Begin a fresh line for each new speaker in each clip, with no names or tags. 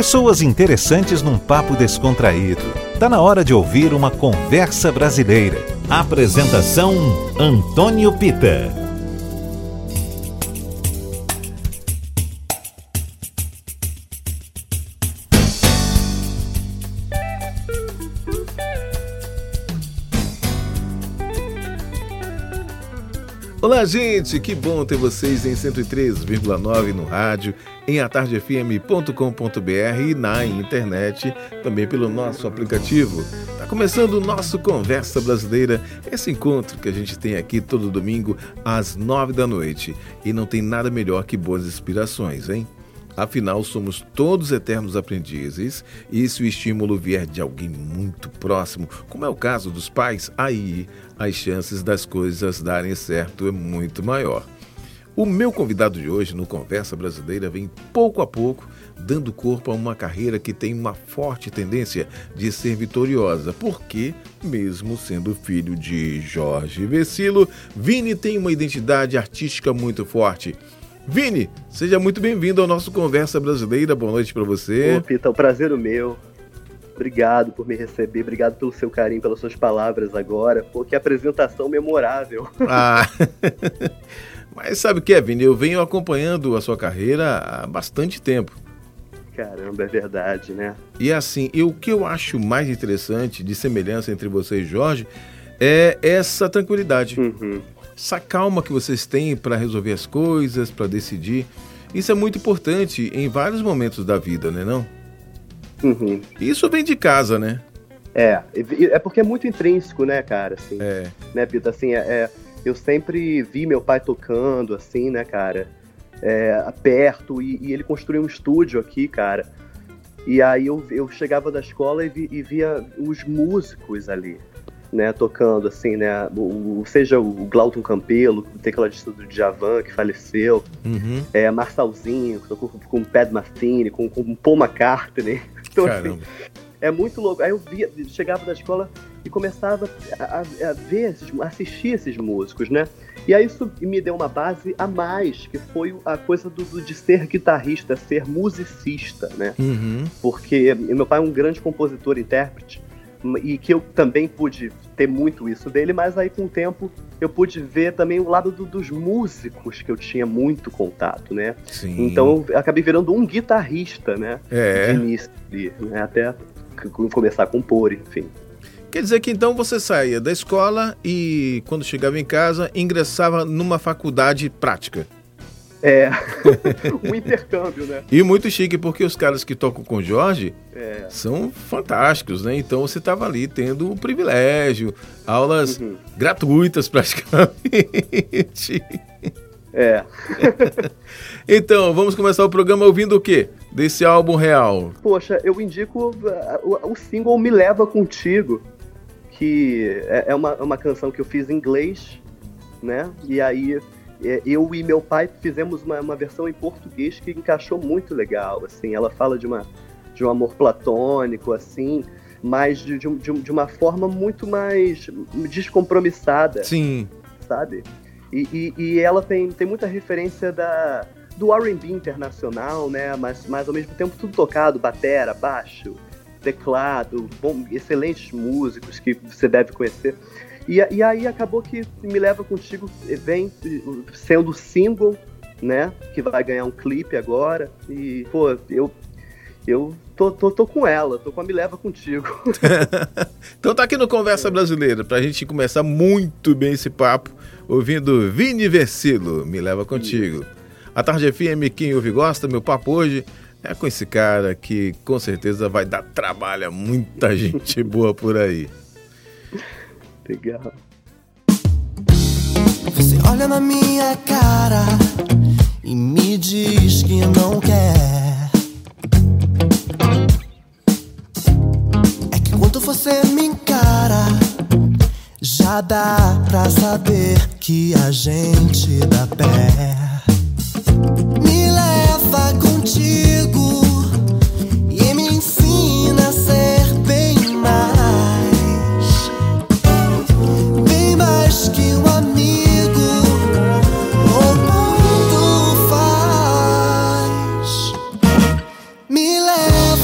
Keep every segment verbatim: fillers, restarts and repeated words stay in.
Pessoas interessantes num papo descontraído. Tá na hora de ouvir uma conversa brasileira. Apresentação Antônio Pita.
Olá, gente! Que bom ter vocês em cento e três vírgula nove no rádio, em a tarde f m ponto com ponto b r e na internet, também pelo nosso aplicativo. Tá começando o nosso Conversa Brasileira, esse encontro que a gente tem aqui todo domingo às nove da noite. E não tem nada melhor que boas inspirações, hein? Afinal, somos todos eternos aprendizes e se o estímulo vier de alguém muito próximo, como é o caso dos pais, aí as chances das coisas darem certo é muito maior. O meu convidado de hoje no Conversa Brasileira vem pouco a pouco dando corpo a uma carreira que tem uma forte tendência de ser vitoriosa, porque, mesmo sendo filho de Jorge Vercillo, Vini tem uma identidade artística muito forte. Vini, seja muito bem-vindo ao nosso Conversa Brasileira. Boa noite para você.
Ô, Pita, o prazer é meu. Obrigado por me receber, obrigado pelo seu carinho, pelas suas palavras agora. Pô, que apresentação memorável.
Ah, mas sabe o que é, Vini? Eu venho acompanhando a sua carreira há bastante tempo.
Caramba, é verdade, né?
E assim, eu, o que eu acho mais interessante de semelhança entre você e Jorge é essa tranquilidade.
Uhum.
Essa calma que vocês têm para resolver as coisas, para decidir. Isso é muito importante em vários momentos da vida, né, não?
Uhum.
Isso vem de casa, né?
É, é porque é muito intrínseco, né, cara? Assim,
é.
Né, Pita? Assim, é, é, eu sempre vi meu pai tocando, assim, né, cara? É, perto, e, e ele construiu um estúdio aqui, cara. E aí eu, eu chegava da escola e, vi, e via os músicos ali, né, tocando, assim, né, o, o, seja o Glauton Campelo, o tecladista do Djavan, que faleceu,
uhum.
é, Marçalzinho, que tocou com, com o Pat Metheny, com, com Paul McCartney. Então,
Caramba.
assim, é muito louco. Aí eu via, chegava da escola e começava a, a ver, esses, a assistir esses músicos, né, e aí isso me deu uma base a mais, que foi a coisa do, do, de ser guitarrista, ser musicista, né,
uhum.
porque meu pai é um grande compositor, intérprete, e que eu também pude ter muito isso dele, mas aí com o tempo eu pude ver também o lado do, dos músicos que eu tinha muito contato, né?
Sim.
Então eu acabei virando um guitarrista, né?
É.
De início, né? Até começar a compor, enfim.
Quer dizer que então você saía da escola e quando chegava em casa ingressava numa faculdade prática.
É, um intercâmbio, né?
E muito chique, porque os caras que tocam com o Jorge
é.
são fantásticos, né? Então você estava ali tendo o privilégio, aulas
uhum.
gratuitas praticamente.
É.
Então, vamos começar o programa ouvindo o quê? Desse álbum real?
Poxa, eu indico uh, o, o single Me Leva Contigo, que é, é uma, uma canção que eu fiz em inglês, né? E aí eu e meu pai fizemos uma, uma versão em português que encaixou muito legal, assim, ela fala de, uma, de um amor platônico, assim, mas de, de, de uma forma muito mais descompromissada.
Sim.
Sabe? E, e, e ela tem, tem muita referência da, do R and B internacional, né, mas, mas ao mesmo tempo tudo tocado, batera, baixo, teclado, bom, excelentes músicos que você deve conhecer. E, e aí acabou que Me Leva Contigo vem sendo single, né? Que vai ganhar um clipe agora. E, pô, eu, eu tô, tô, tô com ela, tô com a Me Leva Contigo.
Então tá aqui no Conversa Brasileira, pra gente começar muito bem esse papo, ouvindo Vini Vercillo, Me Leva Contigo. A Tarde F M, quem ouve gosta, meu papo hoje é com esse cara que com certeza vai dar trabalho a muita gente boa por aí.
Legal.
Você olha na minha cara e me diz que não quer. É que quando você me encara, já dá pra saber que a gente dá pé. Me leva contigo e me ensina a ser bem mais. Que um amigo ou muito faz. Me leva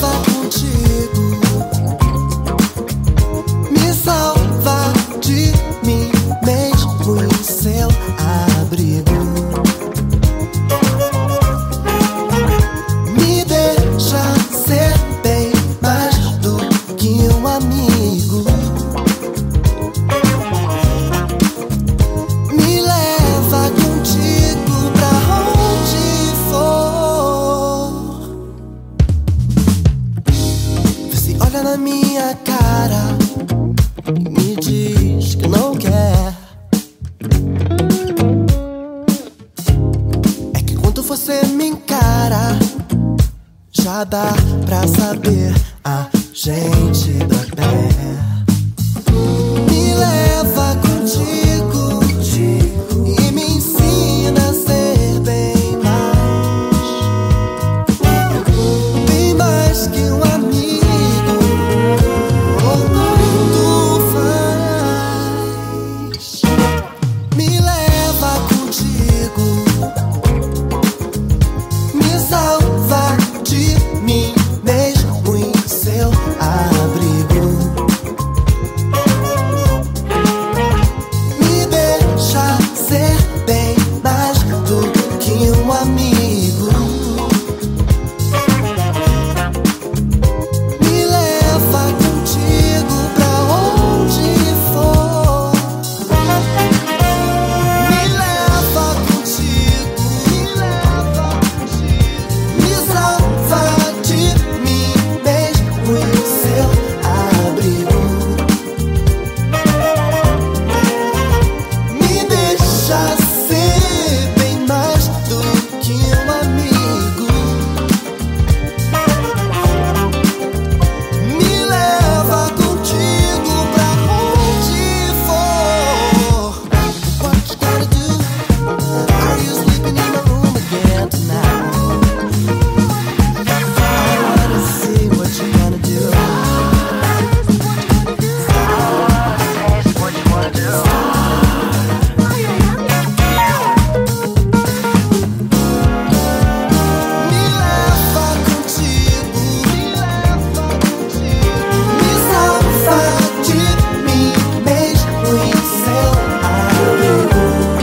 cara, já dá pra saber a gente da pé. Me leva contigo, contigo e me ensina a ser bem mais, bem mais que um amigo, ou tudo faz. Me leva contigo, me salva de mim mesmo em seu abrigo. Me deixa ser bem mais do que um amigo. Me leva contigo pra onde for. Me leva contigo, me leva contigo. Me salva de mim mesmo em seu abrigo. Me deixa ser bem mais do que um amigo. Me leva contigo pra onde for. What you gonna do? Are you sleeping in my room again tonight? I wanna see what you gonna do. Me leva contigo, me leva contigo. Me salva de mim mesmo em seu abrigo.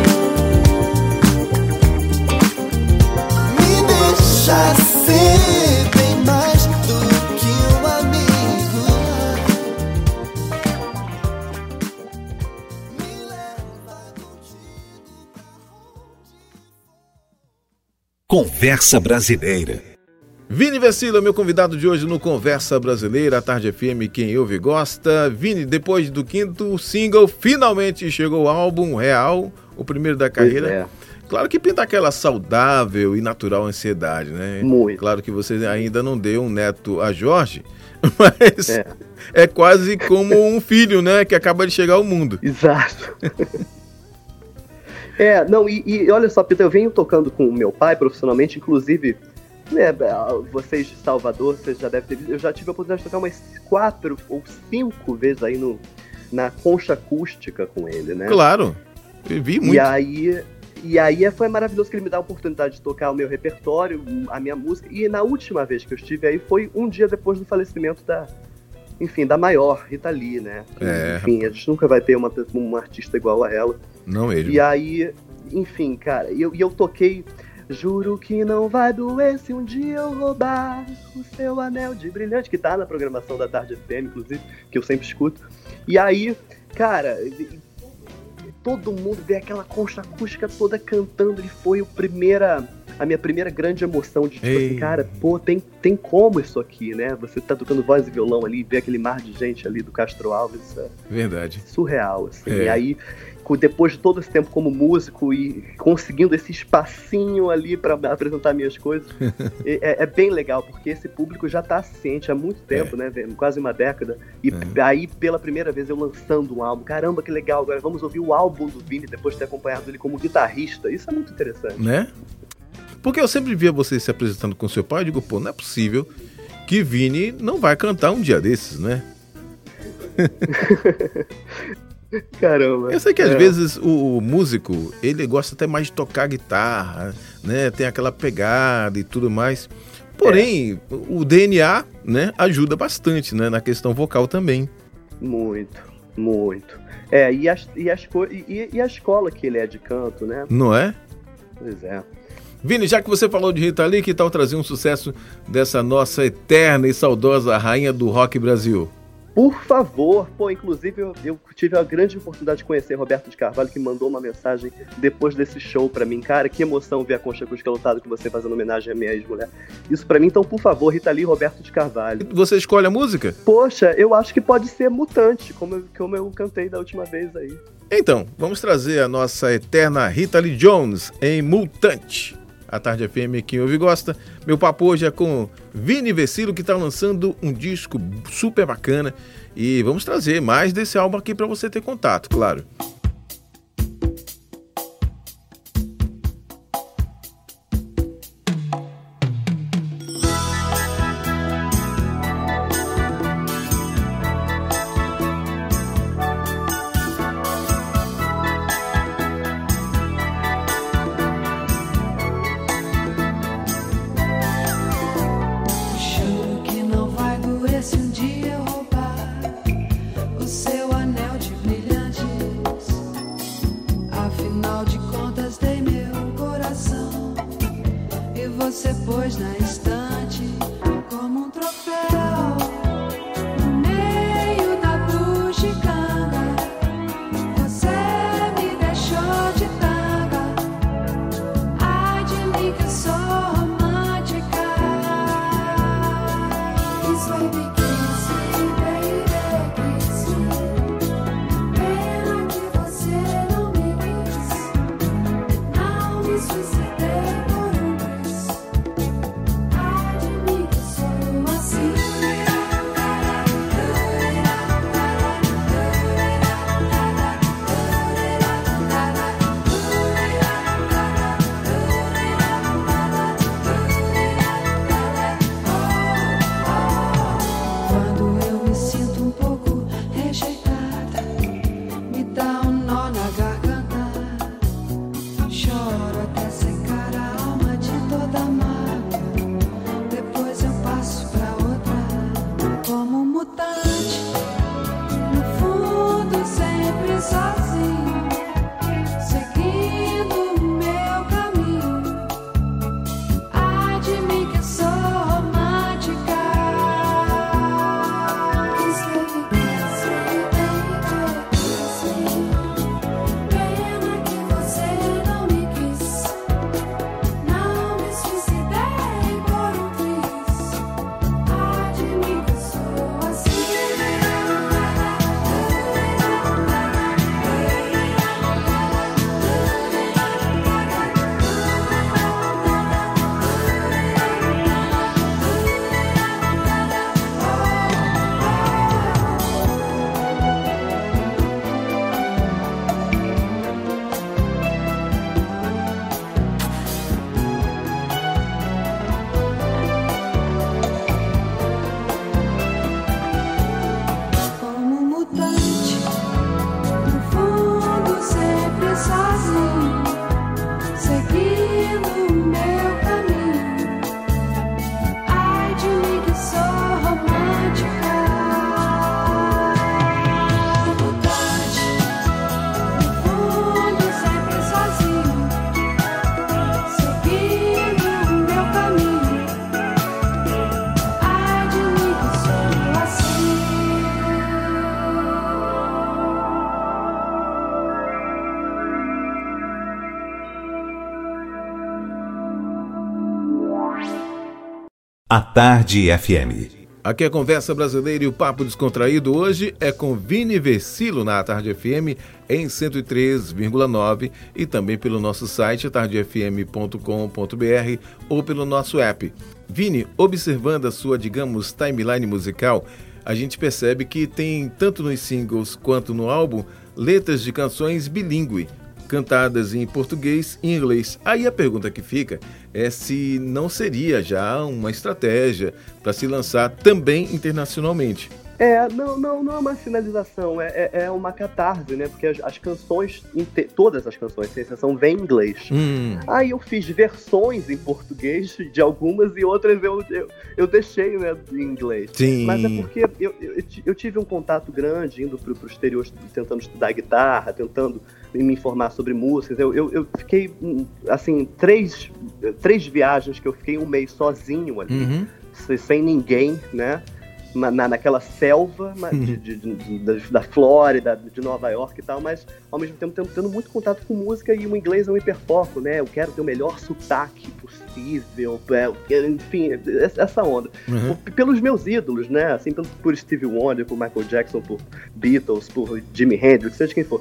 Me deixa ser bem mais do que um amigo. Me leva contigo.
Conversa Brasileira.
Vini Vecila, meu convidado de hoje no Conversa Brasileira, a Tarde F M, quem ouve gosta. Vini, depois do quinto single, finalmente chegou o álbum real, o primeiro da carreira.
é.
Claro que pinta aquela saudável e natural ansiedade, né?
Muito.
Claro que você ainda não deu um neto a Jorge, mas é,
É.
quase como um filho, né? Que acaba de chegar ao mundo.
Exato. É, não, e, e olha só, Peter, eu venho tocando com o meu pai profissionalmente, inclusive, né, vocês de Salvador, vocês já devem ter visto, eu já tive a oportunidade de tocar umas quatro ou cinco vezes aí no, na concha acústica com ele, né?
Claro, eu vi muito.
E aí, e aí foi maravilhoso que ele me dá a oportunidade de tocar o meu repertório, a minha música, e na última vez que eu estive aí foi um dia depois do falecimento da, enfim, da maior, Rita Lee, né?
É.
Enfim, a gente nunca vai ter uma, uma artista igual a ela.
Não mesmo.
E aí, enfim, cara, e eu, e eu toquei Juro que não vai doer se um dia eu roubar o seu anel de brilhante, que tá na programação da Tarde F M, inclusive, que eu sempre escuto. E aí, cara, todo mundo vê aquela concha acústica toda cantando, e foi o primeira, a minha primeira grande emoção de tipo
Ei.
assim, cara, pô, tem, tem como isso aqui, né? Você tá tocando voz e violão ali, vê aquele mar de gente ali do Castro Alves, isso é
Verdade.
surreal, assim.
É.
E aí, depois de todo esse tempo como músico e conseguindo esse espacinho ali para apresentar minhas coisas, é, é bem legal, porque esse público já tá ciente há muito tempo, é. né, quase uma década, e é. aí pela primeira vez eu lançando um álbum, caramba, que legal, agora vamos ouvir o álbum do Vini depois de ter acompanhado ele como guitarrista, isso é muito interessante.
Né? Porque eu sempre via você se apresentando com seu pai, eu digo, pô, não é possível que Vini não vai cantar um dia desses, né?
Caramba.
Eu sei que às
é.
vezes o, o músico, ele gosta até mais de tocar guitarra, né? Tem aquela pegada e tudo mais. Porém, é. o D N A, né, ajuda bastante, né, na questão vocal também.
Muito, muito. É, e, as, e, as, e, e a escola que ele é de canto, né?
Não é?
Pois é.
Vini, já que você falou de Rita Lee, que tal trazer um sucesso dessa nossa eterna e saudosa rainha do rock Brasil?
Por favor, pô, inclusive eu, eu tive a grande oportunidade de conhecer Roberto de Carvalho, que mandou uma mensagem depois desse show pra mim. Cara, que emoção ver a Concha Acústica lotada com você fazendo homenagem à minha ex-mulher. Isso pra mim, então, por favor, Rita Lee e Roberto de Carvalho.
Você escolhe a música?
Poxa, eu acho que pode ser Mutante, como eu, como eu cantei da última vez aí.
Então, vamos trazer a nossa eterna Rita Lee Jones em Mutante. A Tarde F M, quem ouve gosta. Meu papo hoje é com Vini Versilo, que está lançando um disco super bacana. E vamos trazer mais desse álbum aqui para você ter contato, claro.
A Tarde F M.
Aqui é a Conversa Brasileira e o Papo Descontraído hoje é com Vini Versilo na Tarde F M em cento e três vírgula nove e também pelo nosso site tarde f m ponto com ponto b r ou pelo nosso app. Vini, observando a sua, digamos, timeline musical, a gente percebe que tem, tanto nos singles quanto no álbum, letras de canções bilíngue, cantadas em português e inglês. Aí a pergunta que fica é se não seria já uma estratégia para se lançar também internacionalmente.
É, não, não, não é uma finalização, é, é uma catarse, né? Porque as, as canções, todas as canções, sem exceção, vêm em inglês.
Hum.
Aí eu fiz versões em português de algumas e outras eu, eu, eu deixei, né, em inglês.
Sim.
Mas é porque eu, eu, eu tive um contato grande indo pro, pro exterior, tentando estudar guitarra, tentando me informar sobre músicas. Eu, eu, eu fiquei, assim, três, três viagens que eu fiquei um mês sozinho ali,
Uhum.
sem ninguém, né? Na, naquela selva de, de, de, da, da Flórida, de Nova York e tal, mas ao mesmo tempo tendo, tendo muito contato com música, e o inglês é um hiperfoco, né? Eu quero ter o melhor sotaque possível, enfim, essa onda.
Uhum.
Por, pelos meus ídolos, né? Assim, por Stevie Wonder, por Michael Jackson, por Beatles, por Jimi Hendrix, seja quem for.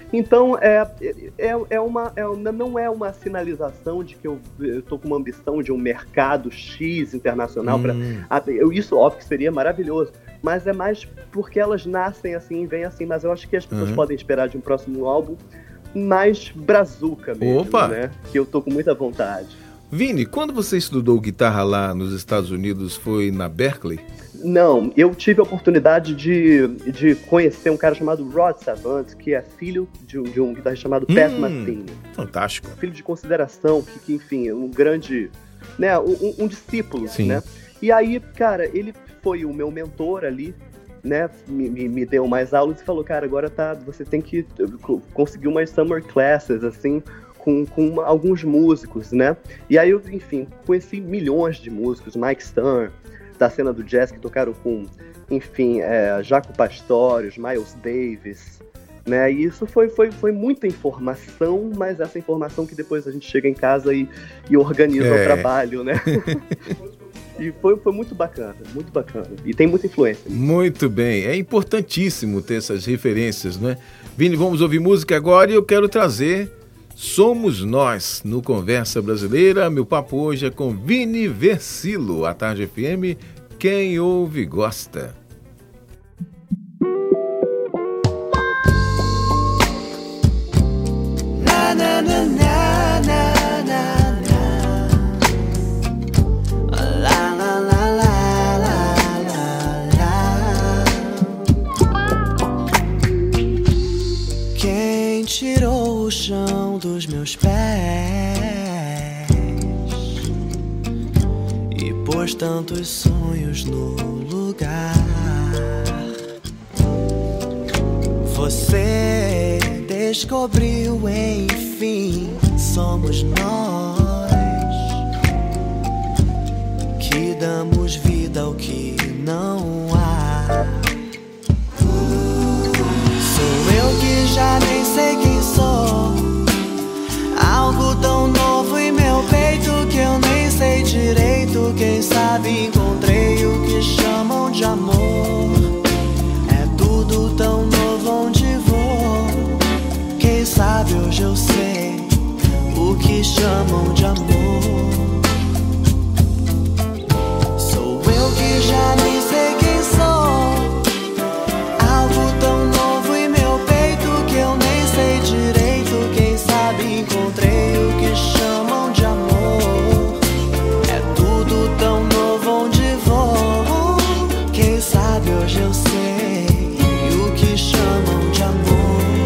Então, é, é, é uma, é, não é uma sinalização de que eu estou com uma ambição de um mercado X internacional.
Hum.
Pra, eu, isso, óbvio, que seria maravilhoso. Mas é mais porque elas nascem assim, vêm assim. Mas eu acho que as pessoas
Uhum.
podem esperar de um próximo álbum mais brazuca mesmo,
Opa!
né? Que eu tô com muita vontade.
Vini, quando você estudou guitarra lá nos Estados Unidos, foi na Berklee?
Não, eu tive a oportunidade de, de conhecer um cara chamado Rod Savant, que é filho de um, de um guitarrista chamado Pat
Hum.
Metheny.
Fantástico.
Filho de consideração, que, que enfim, é um grande, né, um, um discípulo,
Sim.
né? E aí, cara, ele foi o meu mentor ali, né, me, me, me deu mais aulas e falou, cara, agora tá, você tem que conseguir umas summer classes, assim, com, com alguns músicos, né? E aí eu, enfim, conheci milhões de músicos, Mike Stern, da cena do jazz, que tocaram com, enfim, é, Jaco Pastorius, Miles Davis, né? E isso foi, foi, foi muita informação, mas essa informação que depois a gente chega em casa e, e organiza
É.
o trabalho, né? E foi, foi muito bacana, muito bacana. E tem muita influência.
Muito bem, é importantíssimo ter essas referências, não é? Vini, vamos ouvir música agora e eu quero trazer Somos Nós no Conversa Brasileira. Meu papo hoje é com Vini Versilo, à Tarde F M, quem ouve gosta.
Na na na na na na na. La la la la la la la. Quem tirou o chão dos meus pés e pôs tantos sonhos no lugar? Você descobriu, enfim, somos nós que damos vida ao que não há. Sou eu que já nem sei quem sou, algo tão novo em meu peito que eu nem sei direito. Quem sabe encontrei o que chamam de amor. É tudo tão novo onde vou. Quem sabe hoje eu sei o que chamam de amor. Sou eu que já nem sei quem sou, algo tão novo em meu peito que eu nem sei direito. Quem sabe encontrei o que chamam de amor. É tudo tão novo onde vou. Quem sabe hoje eu sei o que chamam de amor.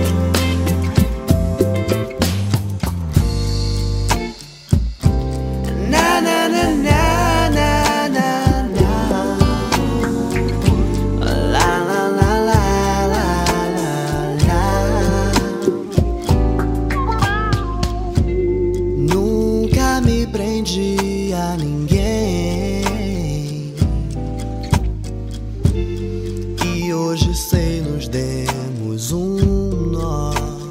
Na na na na na na na. La la la la la la la. Nunca me prendi a ninguém e hoje sei nos demos um nó.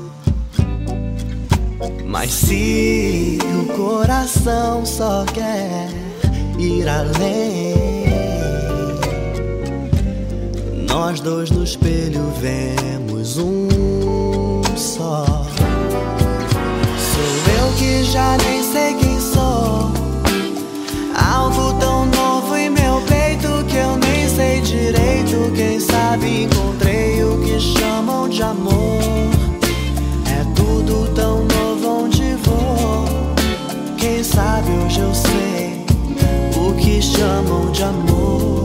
Mas se o coração só quer ir além, nós dois no espelho vemos um só. Sou eu que já nem sei quem sou, algo tão novo em meu peito que eu nem sei direito. Quem sabe encontrei o que chamam de amor. É tudo tão novo onde vou. Quem sabe hoje eu sei o que chamam de amor.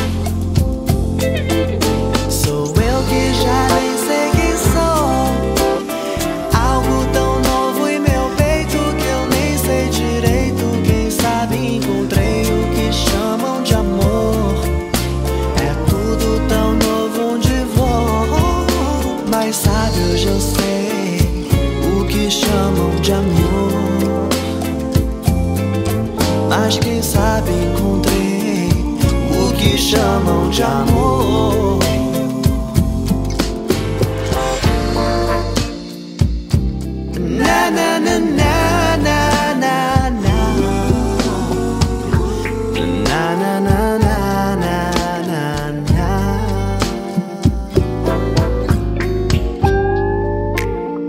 Sou eu que já nem sei quem sou, algo tão novo em meu peito que eu nem sei direito. Quem sabe encontrei o que chamam de amor. É tudo tão novo onde vou. Mas sabe hoje eu sei o que chamam de amor. Mas quem sabe encontrei o que chamam de amor. Na na na na na na na. Na na na na na na na.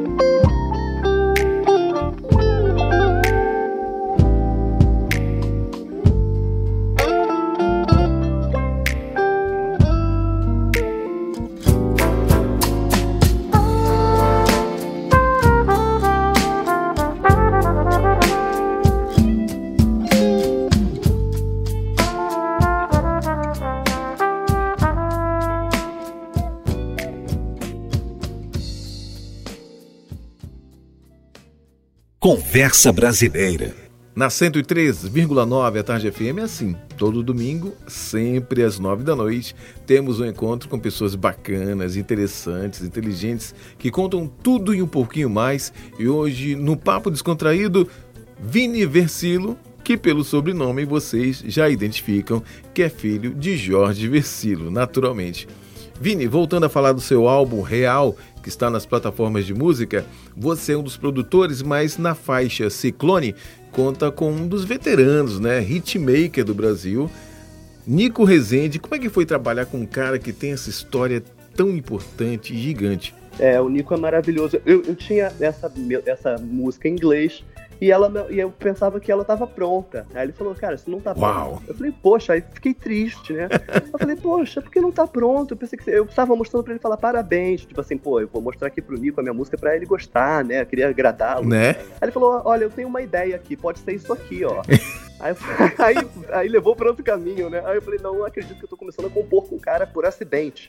Conversa Brasileira.
Na cento e três vírgula nove, a Tarde F M é assim. Todo domingo, sempre às nove da noite, temos um encontro com pessoas bacanas, interessantes, inteligentes, que contam tudo e um pouquinho mais. E hoje, no Papo Descontraído, Vini Versilo, que pelo sobrenome vocês já identificam que é filho de Jorge Versilo, naturalmente. Vini, voltando a falar do seu álbum Real, que está nas plataformas de música, você é um dos produtores, mas na faixa Ciclone conta com um dos veteranos, né? Hitmaker do Brasil, Nico Rezende. Como é que foi trabalhar com um cara que tem essa história tão importante e gigante?
É, o Nico é maravilhoso. Eu, eu tinha essa, essa música em inglês e, ela, e eu pensava que ela estava pronta. Aí ele falou, cara, isso não tá pronto.
Uau.
Eu falei, poxa, aí fiquei triste, né? Eu falei, poxa, por que não tá pronto? Eu pensei que eu estava mostrando pra ele falar parabéns. Tipo assim, pô, eu vou mostrar aqui pro Nico a minha música pra ele gostar, né? Eu queria agradá-lo.
Né?
Aí ele falou, olha, eu tenho uma ideia aqui, pode ser isso aqui, ó. Aí, aí, aí levou para outro caminho, né? Aí eu falei, não, não acredito que eu tô começando a compor com o cara por acidente.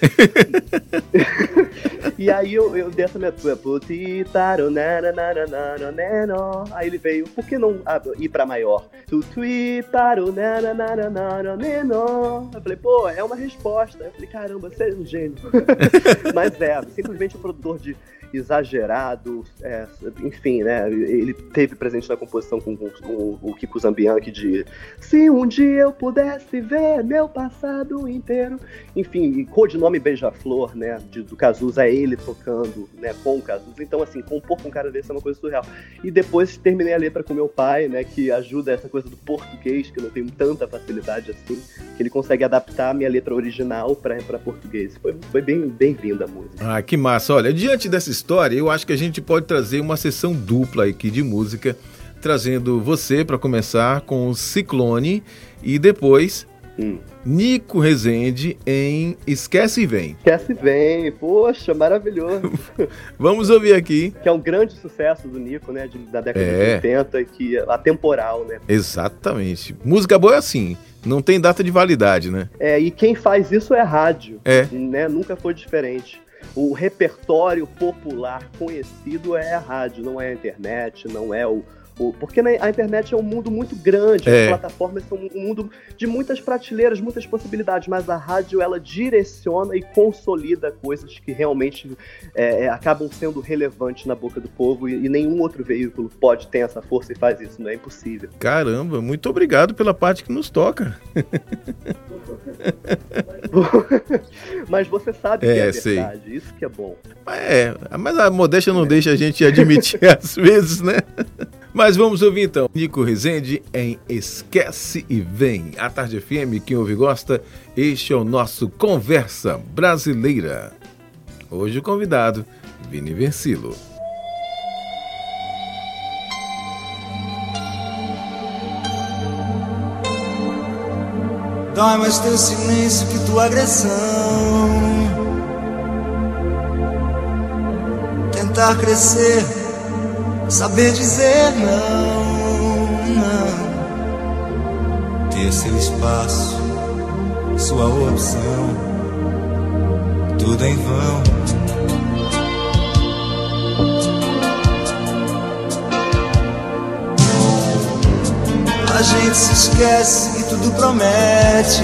E aí eu, eu dei essa minha... Aí ele veio, por que não ah, ir pra maior? Eu falei, pô, é uma resposta. Eu falei, caramba, você é um gênio. Mas é, simplesmente um produtor de exagerado, é, enfim, né? Ele teve presente na composição com, com, com o Kiko Zambianchi de Se um dia eu pudesse ver meu passado inteiro. Enfim, codinome Beija-Flor, né? De, do Cazuza, é ele tocando, né? Com o Cazuza. Então, assim, compor com um cara desse é uma coisa surreal. E depois terminei a letra com meu pai, né? Que ajuda essa coisa do português, que eu não tenho tanta facilidade assim, que ele consegue adaptar a minha letra original para português. Foi, foi bem bem-vinda a música.
Ah, que massa. Olha, diante dessa história, eu acho que a gente pode trazer uma sessão dupla aqui de música, trazendo você para começar com o Ciclone e depois hum. Nico Rezende em Esquece e Vem.
Esquece e Vem, poxa, maravilhoso.
Vamos ouvir aqui.
Que é um grande sucesso do Nico, né, de, da década
é.
de oitenta, que é atemporal, né?
Exatamente. Música boa é assim, não tem data de validade, né?
É, e quem faz isso é rádio,
é.
né? Nunca foi diferente. O repertório popular conhecido é a rádio, não é a internet, não é o... o porque a internet é um mundo muito grande,
é.
as plataformas são um mundo de muitas prateleiras, muitas possibilidades, mas a rádio, ela direciona e consolida coisas que realmente é, acabam sendo relevantes na boca do povo, e, e nenhum outro veículo pode ter essa força e faz isso, não é impossível.
Caramba, muito obrigado pela parte que nos toca.
Mas você sabe que
é,
é verdade,
sei.
Isso que é bom.
É, mas a modéstia não deixa a gente admitir às vezes, né? Mas vamos ouvir então Nico Rezende em Esquece e Vem. A Tarde F M, quem ouve gosta, este é o nosso Conversa Brasileira. Hoje o convidado, Vini Versilo.
Dói mais teu silêncio que tua agressão. Tentar crescer, saber dizer não, não. Ter seu espaço, sua opção, tudo em vão. A gente se esquece e tudo promete.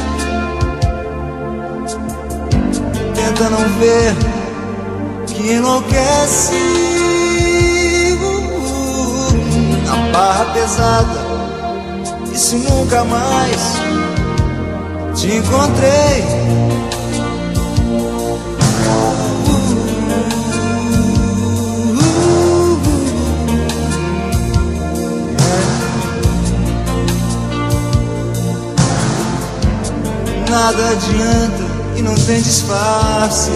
Tenta não ver que enlouquece. A barra pesada, isso nunca mais te encontrei. Nada adianta e não tem disfarce.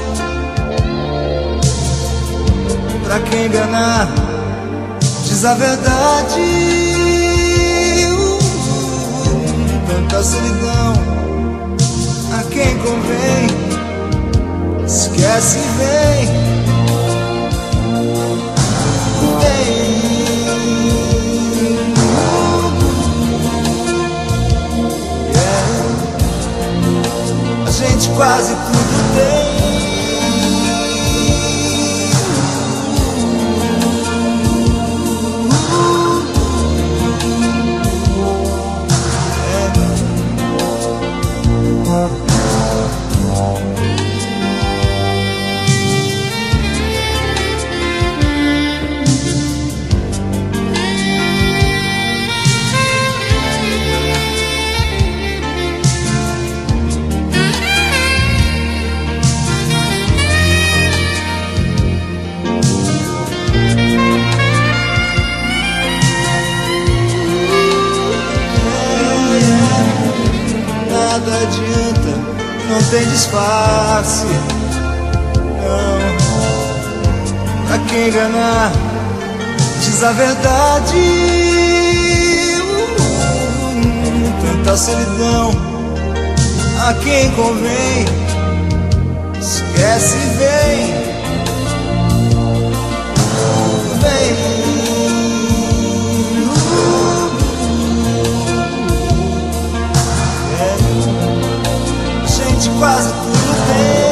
Pra quem enganar, diz a verdade. uh, Tanta solidão a quem convém. Esquece e vem. Vem. A gente quase tudo tem. nada adianta, não tem disfarce. Não, pra quem enganar, diz a verdade. uh, Tanta solidão a quem convém, esquece e vem, vem. Quase tudo tem.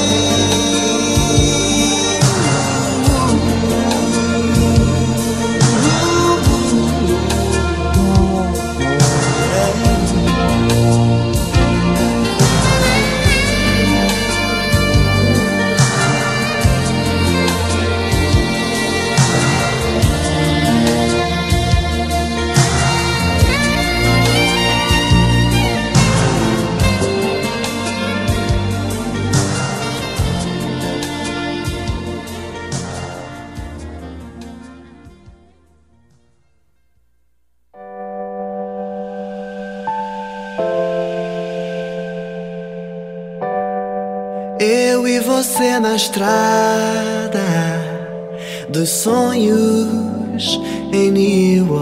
Eu e você na estrada dos sonhos em New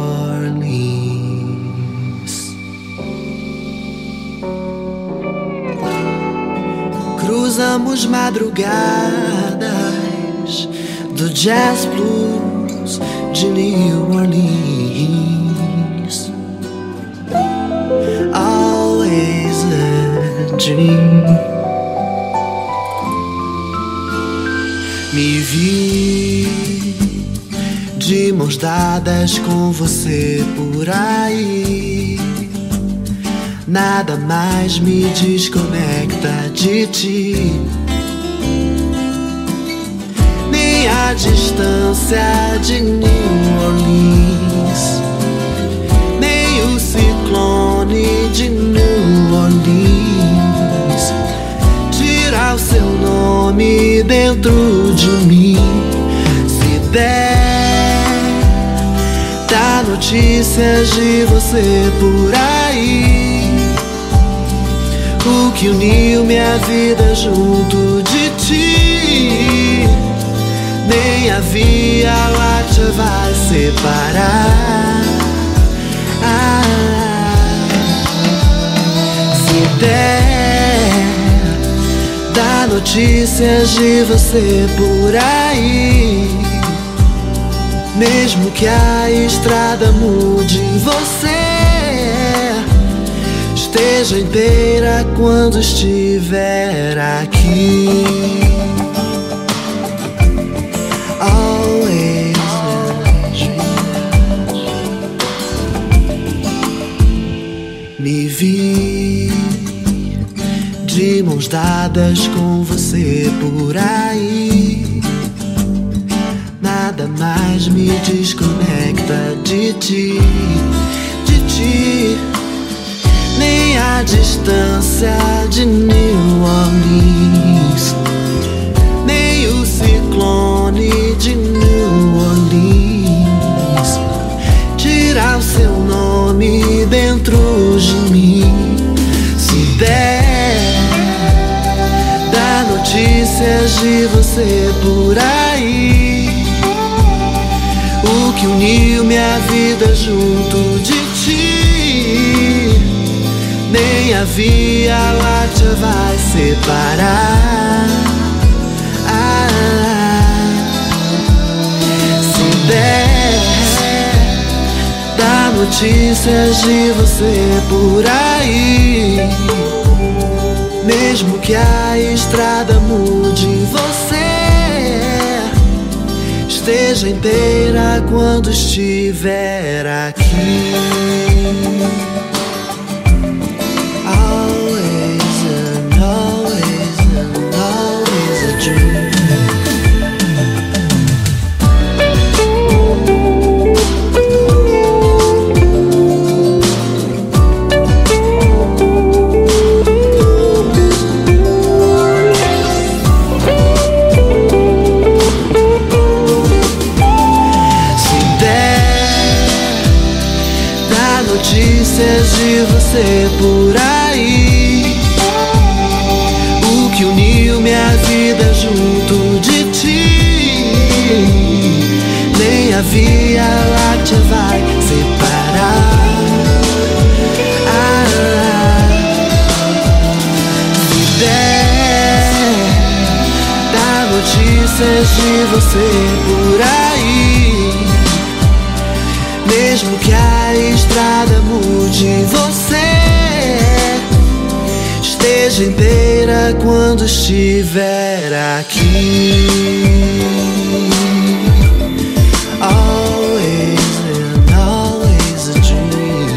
Orleans. Cruzamos madrugadas do jazz blues de New Orleans. Always a dream. Me vi de mãos dadas com você por aí. Nada mais me desconecta de ti, nem a distância de New Orleans, nem o ciclone de New Orleans. Tirar o seu nome dentro de mim. Se der, dá notícias de você por aí. O que uniu minha vida junto de ti, nem a Via Láctea vai separar. Ah, se der, dá notícias de você por aí. Mesmo que a estrada mude, você esteja inteira quando estiver aqui. Always a dream. Me vi de mãos dadas com você por aí. Nada mais me desconecta de ti, de ti. Nem a distância de New Orleans, nem o ciclone de New Orleans. Tirar o seu nome dentro de mim. Se der, dá notícias de você por aí. O que uniu minha vida junto de ti, nem a Via Láctea vai separar. Ah, se der, dá notícias de você por aí. Mesmo que a estrada mude, você esteja inteira quando estiver aqui. Always and always and always a dream. Notícias de você por aí. junto de ti. Nem a Via Láctea vai separar. Ah, se der, dá notícias de você por aí. Mesmo que a estrada mude, você esteja inteira quando estiver aqui. Always and always a dream.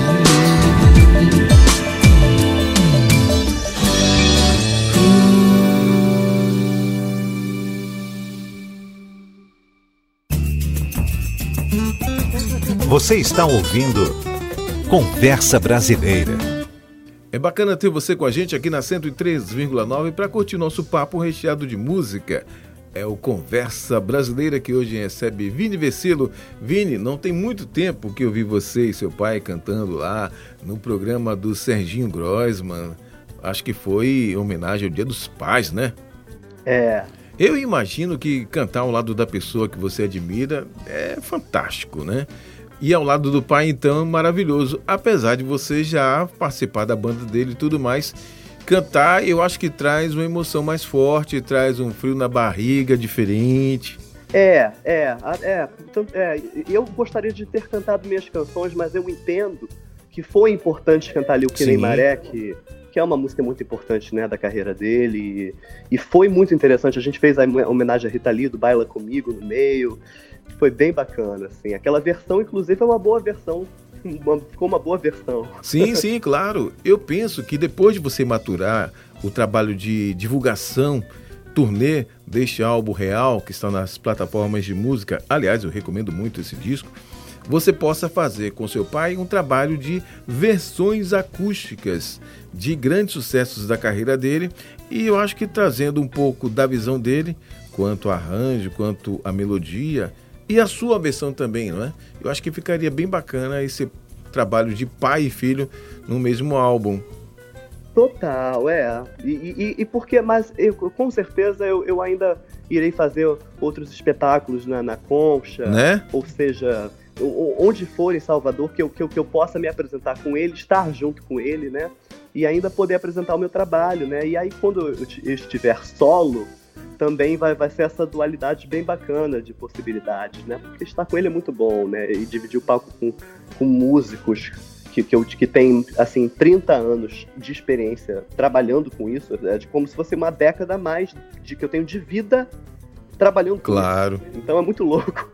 Você está ouvindo Conversa Brasileira.
É bacana ter você com a gente aqui na cento e três vírgula nove para curtir nosso papo recheado de música. É o Conversa Brasileira que hoje recebe Vini Versilo. Vini, não tem muito tempo que eu vi você e seu pai cantando lá no programa do Serginho Groisman. Acho que foi em homenagem ao Dia dos Pais, né?
É.
Eu imagino que cantar ao lado da pessoa que você admira é fantástico, né? E ao lado do pai, então, é maravilhoso. Apesar de você já participar da banda dele e tudo mais, cantar, eu acho que traz uma emoção mais forte, traz um frio na barriga diferente.
É, é, é, é. Eu gostaria de ter cantado minhas canções, mas eu entendo que foi importante cantar ali o Que Nem Maré, que, que é uma música muito importante, né, da carreira dele. E, e foi muito interessante. A gente fez a homenagem a Rita Lee, do Baila Comigo, no meio. Foi bem bacana, assim. Aquela versão, inclusive, é uma boa versão. Uma, ficou uma boa versão.
Sim, sim, claro. Eu penso que depois de você maturar o trabalho de divulgação, turnê deste álbum real, que está nas plataformas de música, aliás, eu recomendo muito esse disco, você possa fazer com seu pai um trabalho de versões acústicas de grandes sucessos da carreira dele, e eu acho que trazendo um pouco da visão dele, quanto ao arranjo, quanto à melodia, e a sua versão também, não é? Eu acho que ficaria bem bacana esse trabalho de pai e filho no mesmo álbum.
Total, é. E, e, e porque, mas eu, com certeza eu, eu ainda irei fazer outros espetáculos na, na Concha,
né?
Ou seja, onde for em Salvador, que eu, que, eu, que eu possa me apresentar com ele, estar junto com ele, né? E ainda poder apresentar o meu trabalho, né? E aí quando eu, eu estiver solo, também vai, vai ser essa dualidade bem bacana de possibilidades, né? Porque estar com ele é muito bom, né? E dividir o palco com, com músicos que, que, eu, que tem, assim, trinta anos de experiência trabalhando com isso, é de como se fosse uma década a mais de que eu tenho de vida trabalhando com
claro.
Isso. Então é muito louco.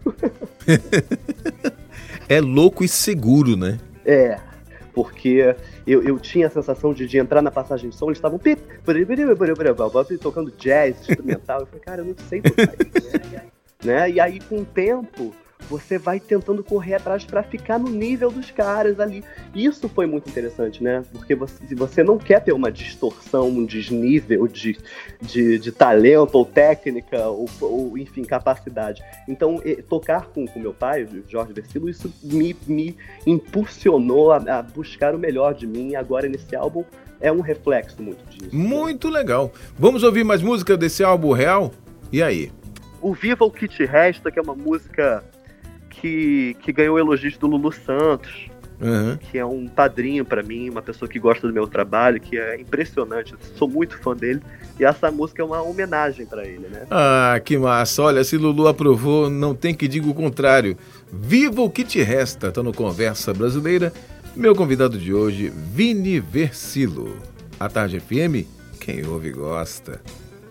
É louco e seguro, né?
É. Porque eu, eu tinha a sensação de, de entrar na passagem de som, eles estavam tocando jazz, instrumental. Eu falei, cara, eu não sei tocar isso. Né? E aí, com o tempo, você vai tentando correr atrás para ficar no nível dos caras ali. Isso foi muito interessante, né? Porque você, você não quer ter uma distorção, um desnível de, de, de talento ou técnica ou, ou, enfim, capacidade. Então, tocar com o meu pai, o Jorge Versilo, isso me, me impulsionou a, a buscar o melhor de mim. Agora, nesse álbum, é um reflexo muito disso.
Muito legal. Vamos ouvir mais música desse álbum real? E aí?
O Viva o Que Te Resta, que é uma música que, que ganhou elogios do Lulu Santos, uhum. que é um padrinho pra mim, uma pessoa que gosta do meu trabalho, que é impressionante, sou muito fã dele, e essa música é uma homenagem pra ele, né?
Ah, que massa, olha, se Lulu aprovou, não tem que diga o contrário. Viva o Que Te Resta, tá no Conversa Brasileira. Meu convidado de hoje, Vini Versilo. A Tarde F M, quem ouve gosta.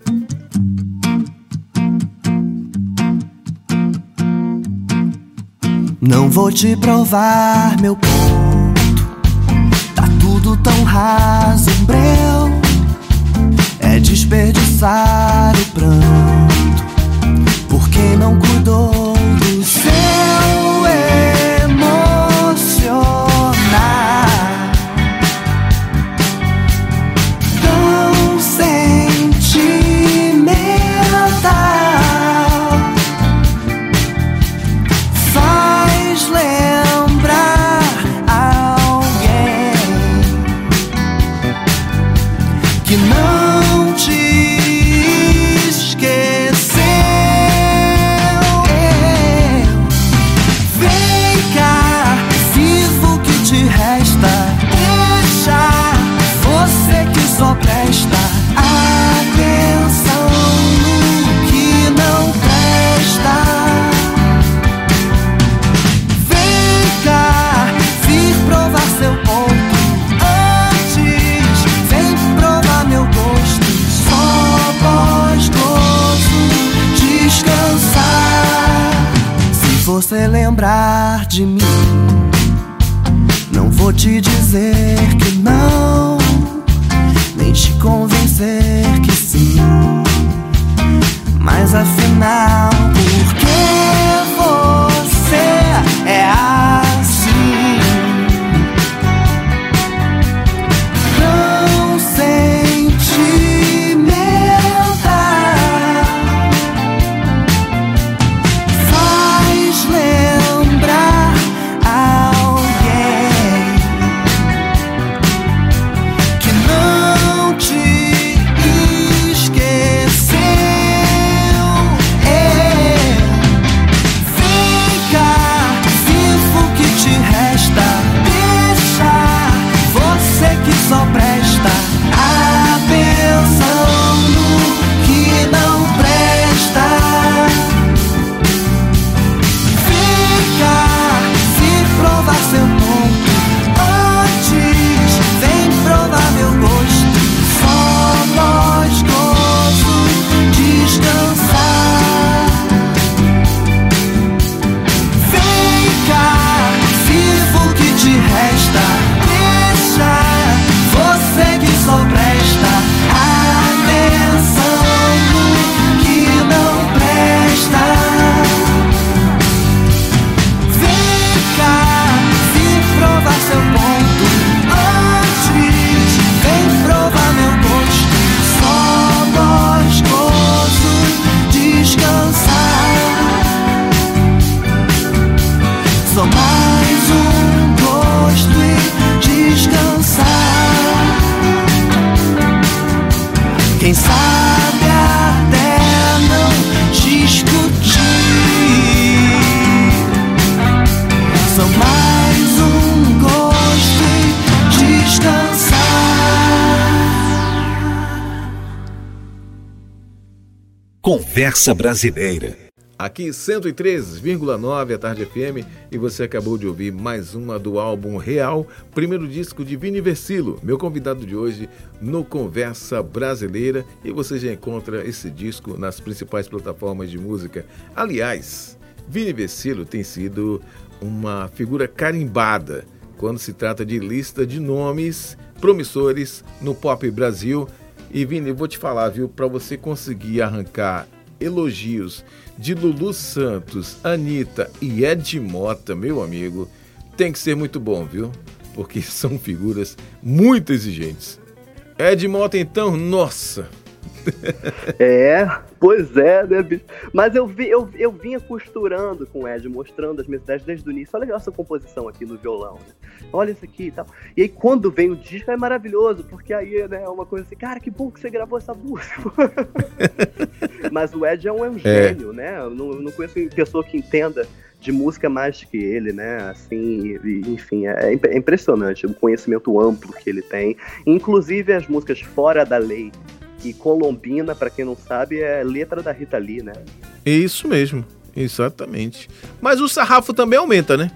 Não vou te provar meu ponto, tá tudo tão raso, um breu. É desperdiçar o pranto por quem não cuidou do seu emocionar. Tão sentimental, faz lembrar a cuidar de mim. Não vou te dizer que não, nem te convencer que sim. Mas afinal, por que você é assim? Tão sentimental, faz lembrar alguém que não te esqueceu. Só presta atenção no que não presta. Fica, se provar seu ponto antes, vem provar meu gosto. Só nós gozo descansar. Vem cá, vivo o que te resta. Deixa você que só presta atenção no que não presta. Vem cá, se provar seu ponto antes, vem provar meu gosto. Só nós gozo descansar. Só mais um gosto e descansar. Quem sabe até não discutir. Só mais um gosto e descansar.
Conversa Brasileira.
Aqui cento e três vírgula nove a Tarde F M, e você acabou de ouvir mais uma do álbum Real, primeiro disco de Vini Versilo, meu convidado de hoje no Conversa Brasileira, e você já encontra esse disco nas principais plataformas de música. Aliás, Vini Versilo tem sido uma figura carimbada quando se trata de lista de nomes promissores no Pop Brasil. E Vini, eu vou te falar, viu, para você conseguir arrancar elogios de Lulu Santos, Anitta e Ed Mota, meu amigo, tem que ser muito bom, viu? Porque são figuras muito exigentes. Ed Mota, então, nossa!
É, pois é, né, bicho? Mas eu, vi, eu, eu vinha costurando com o Ed, mostrando as minhas ideias desde o início. Olha essa composição aqui no violão, né? Olha isso aqui e tal. E aí, quando vem o disco, é maravilhoso, porque aí, né, é uma coisa assim, cara, que bom que você gravou essa música. Mas o Ed é um, é um gênio, é. né? Eu não, eu não conheço pessoa que entenda de música mais que ele, né? Assim, e, enfim, é, é impressionante o conhecimento amplo que ele tem. Inclusive as músicas Fora da Lei e Colombina, pra quem não sabe, é letra da Rita Lee, né?
É isso mesmo, exatamente. Mas o sarrafo também aumenta, né?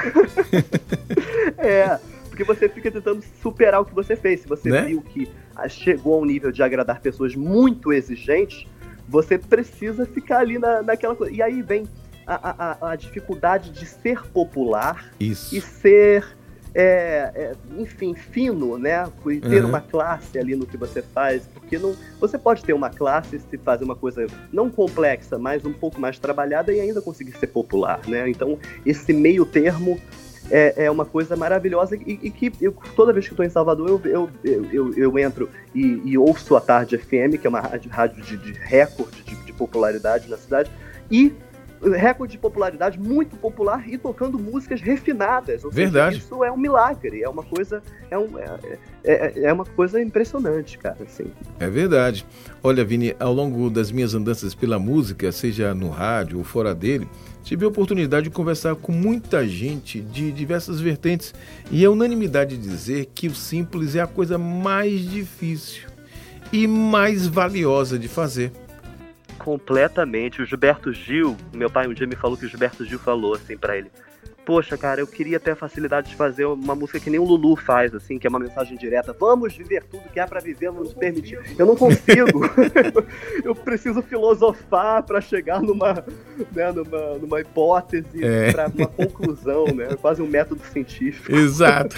É, porque você fica tentando superar o que você fez. Se você
né?
viu que chegou a um nível de agradar pessoas muito exigentes, você precisa ficar ali na, naquela coisa. E aí vem a, a, a dificuldade de ser popular.
Isso.
E ser... É, é, enfim, fino, né? E ter uhum. uma classe ali no que você faz, porque não, você pode ter uma classe se fazer uma coisa não complexa, mas um pouco mais trabalhada e ainda conseguir ser popular, né? Então, esse meio termo é, é uma coisa maravilhosa e, e que eu, toda vez que eu estou em Salvador, eu, eu, eu, eu, eu entro e, e ouço a Tarde F M, que é uma rádio, rádio de, de recorde de, de popularidade na cidade, e recorde de popularidade, muito popular e tocando músicas refinadas. Ou
Verdade.
Seja, isso é um milagre, é uma coisa, é, um, é, é, é uma coisa impressionante, cara. Assim.
É verdade. Olha, Vini, ao longo das minhas andanças pela música, seja no rádio ou fora dele, tive a oportunidade de conversar com muita gente de diversas vertentes e é unanimidade dizer que o simples é a coisa mais difícil e mais valiosa de fazer.
Completamente. O Gilberto Gil, meu pai um dia me falou que o Gilberto Gil falou assim pra ele: poxa, cara, eu queria ter a facilidade de fazer uma música que nem o Lulu faz, assim, que é uma mensagem direta. Vamos viver tudo que há pra viver, vamos nos permitir. Eu não consigo. Eu preciso filosofar pra chegar numa, né, numa, numa hipótese,
É.
pra uma conclusão, né? Quase um método científico.
Exato.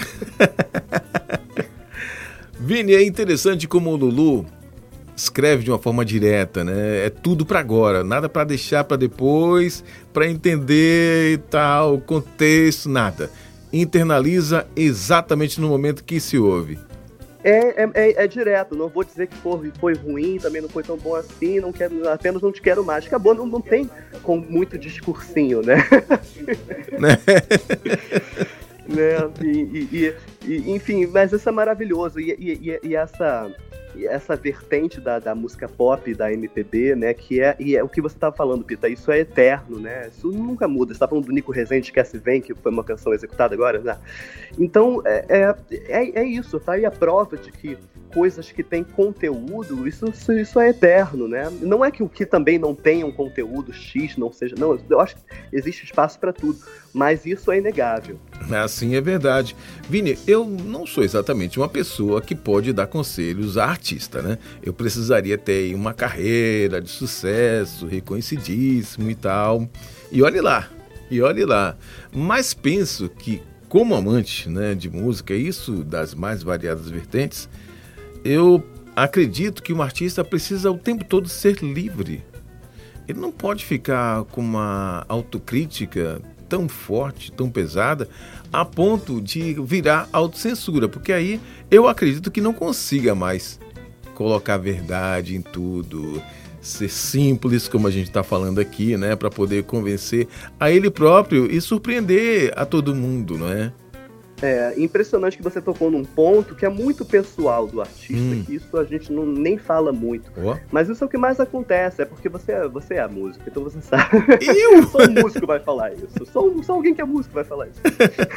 Vini, é interessante como o Lulu escreve de uma forma direta, né? É tudo pra agora, nada pra deixar pra depois, pra entender e tal, contexto, nada. Internaliza exatamente no momento que se ouve.
É, é, é, é direto, não vou dizer que foi, foi ruim, também não foi tão bom assim, não quero, apenas não te quero mais. Acabou, não, não tem com muito discursinho, né?
Né?
né? E, e, e, enfim, mas isso é maravilhoso. E, e, e essa, essa vertente da, da música pop, da M P B, né? Que é, e é o que você estava falando, Pita, isso é eterno, né? Isso nunca muda. Você tá falando do Nico Rezende, Esquece Vem, que foi uma canção executada agora, né? Então, é, é, é, é isso, tá aí a prova de que coisas que têm conteúdo, isso, isso, isso é eterno, né? Não é que o que também não tenha um conteúdo X não seja... Não, eu acho que existe espaço para tudo, mas isso é inegável.
Assim é verdade. Vini, eu não sou exatamente uma pessoa que pode dar conselhos a artista, né? Eu precisaria ter uma carreira de sucesso, reconhecidíssimo e tal. E olhe lá, e olhe lá. Mas penso que, como amante, né, de música, isso das mais variadas vertentes, eu acredito que um artista precisa o tempo todo ser livre. Ele não pode ficar com uma autocrítica tão forte, tão pesada, a ponto de virar autocensura, porque aí eu acredito que não consiga mais colocar verdade em tudo, ser simples, como a gente está falando aqui, né, para poder convencer a ele próprio e surpreender a todo mundo, não é?
É impressionante que você tocou num ponto que é muito pessoal do artista,
Hum.
que isso a gente não, nem fala muito.
Ó.
Mas isso é o que mais acontece, é porque você é, você é a música, então você sabe.
Eu?
Só um músico vai falar isso, só, um- só alguém que é músico vai falar isso.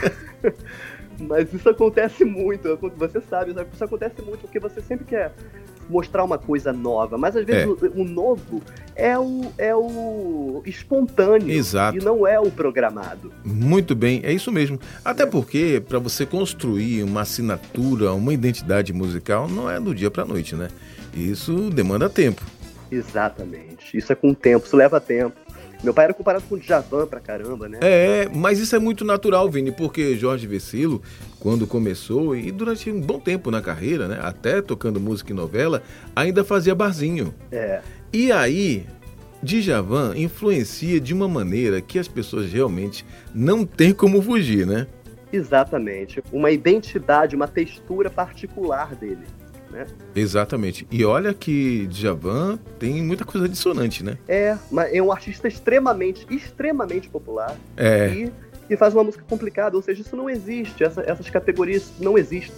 Mas isso acontece muito, você sabe, isso acontece muito porque você sempre quer mostrar uma coisa nova, mas às vezes
É.
o, o novo é o, é o espontâneo.
Exato.
E não é o programado.
Muito bem, é isso mesmo. Até porque, para você construir uma assinatura, uma identidade musical, não é do dia para noite, né? Isso demanda tempo.
Exatamente. Isso é com tempo, isso leva tempo. Meu pai era comparado com o Djavan pra caramba, né?
É, mas isso é muito natural, Vini, porque Jorge Vercillo, quando começou, e durante um bom tempo na carreira, né, até tocando música em novela, ainda fazia barzinho.
É.
E aí, Djavan influencia de uma maneira que as pessoas realmente não têm como fugir, né?
Exatamente. Uma identidade, uma textura particular dele, né?
Exatamente. E olha que Djavan tem muita coisa dissonante, né?
É, mas é um artista extremamente, extremamente popular.
É.
E, e faz uma música complicada, ou seja, isso não existe, essa- essas categorias não existem.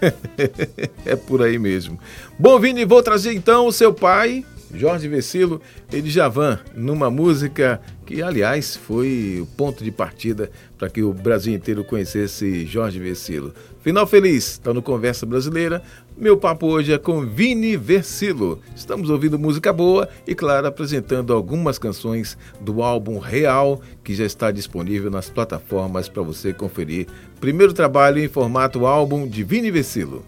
É por aí mesmo. Bom, Vini, vou trazer então o seu pai, Jorge Vercillo, e Djavan, numa música que, aliás, foi o ponto de partida para que o Brasil inteiro conhecesse Jorge Vercillo. Final feliz, está no Conversa Brasileira. Meu papo hoje é com Vini Vercillo. Estamos ouvindo música boa e, claro, apresentando algumas canções do álbum Real, que já está disponível nas plataformas para você conferir. Primeiro trabalho em formato álbum de Vini Vercillo.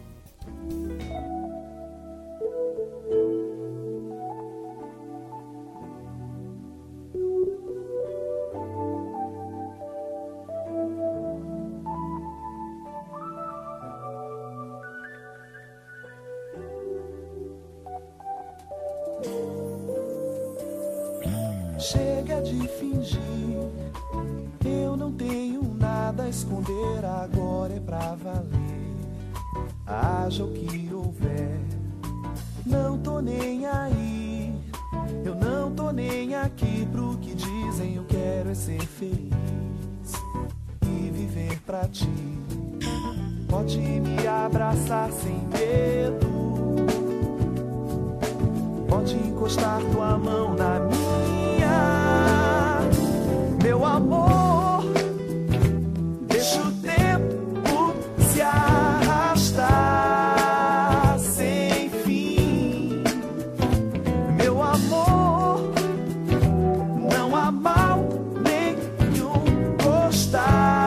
Chega de fingir, eu não tenho nada a esconder, agora é pra valer. Haja o que houver, não tô nem aí, eu não tô nem aqui pro que dizem, eu quero é ser feliz e viver pra ti. Pode me abraçar sem medo, pode encostar tua mão na minha, meu amor. Deixa o tempo se arrastar sem fim, meu amor. Não há mal nenhum gostar.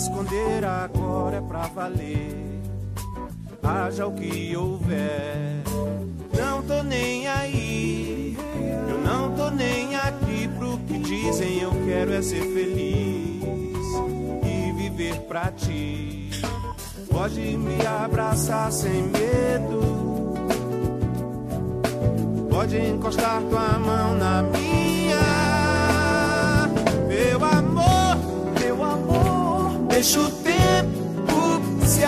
esconder, agora é pra valer. Haja o que houver, não tô nem aí. Eu não tô nem aqui pro que dizem. Eu quero é ser feliz e viver pra ti. Pode me abraçar sem medo, pode encostar tua mão na minha. Meu amor, meu amor, deixa o tempo se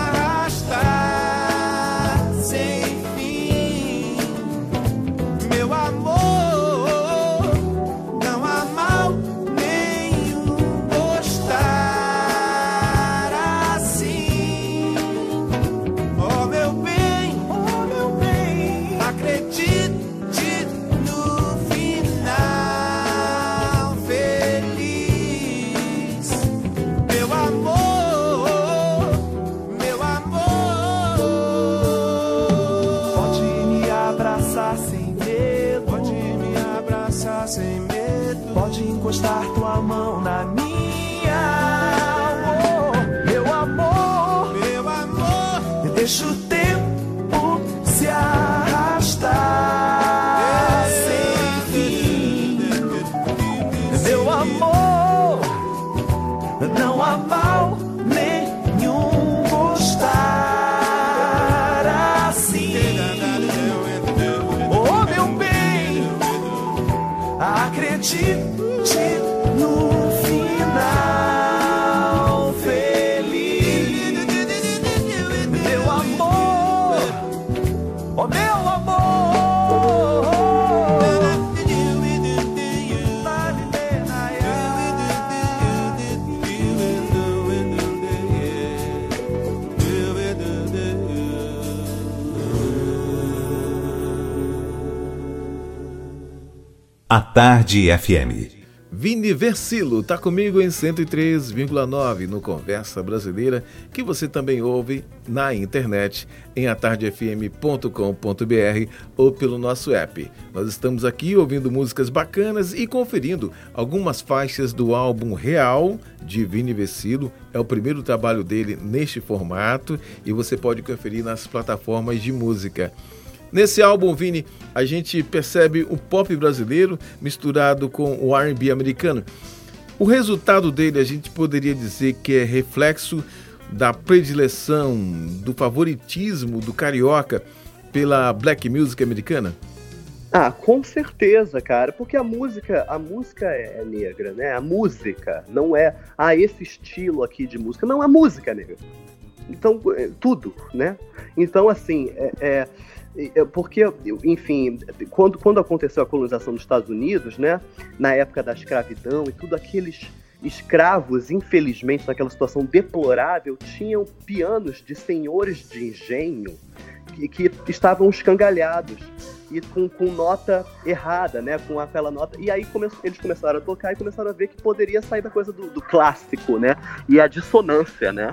arrastar sem fim. Meu amor, não há mal nenhum gostar assim. Oh meu bem, oh meu bem, acredite no final feliz. Meu amor, meu amor, pode me abraçar sem medo, pode me abraçar sem medo, pode encostar tua mão na minha. Oh, meu amor, meu amor, deixa o tempo se arrastar sem fim. Meu amor, não há mal nenhum gostar assim. Oh meu bem, acredite no final feliz. Meu amor, oh meu amor.
A Tarde F M.
Vini Versilo tá comigo em cento e três vírgula nove no Conversa Brasileira, que você também ouve na internet em a tarde f m ponto com ponto b r ou pelo nosso app. Nós estamos aqui ouvindo músicas bacanas e conferindo algumas faixas do álbum Real de Vini Versilo. É o primeiro trabalho dele neste formato e você pode conferir nas plataformas de música. Nesse álbum, Vini, a gente percebe o pop brasileiro misturado com o R and B americano. O resultado dele, a gente poderia dizer que é reflexo da predileção, do favoritismo do carioca pela black music americana?
Ah, com certeza, cara, porque a música, a música é negra, né? A música não é, ah, esse estilo aqui de música, não, a música é negra. Então, é, tudo, né? Então, assim, é... é porque, enfim, quando, quando aconteceu a colonização dos Estados Unidos, né, na época da escravidão e tudo, aqueles escravos, infelizmente, naquela situação deplorável, tinham pianos de senhores de engenho que, que estavam escangalhados e com, com nota errada, né, com aquela nota, e aí come, eles começaram a tocar e começaram a ver que poderia sair da coisa do, do clássico, né, e a dissonância, né.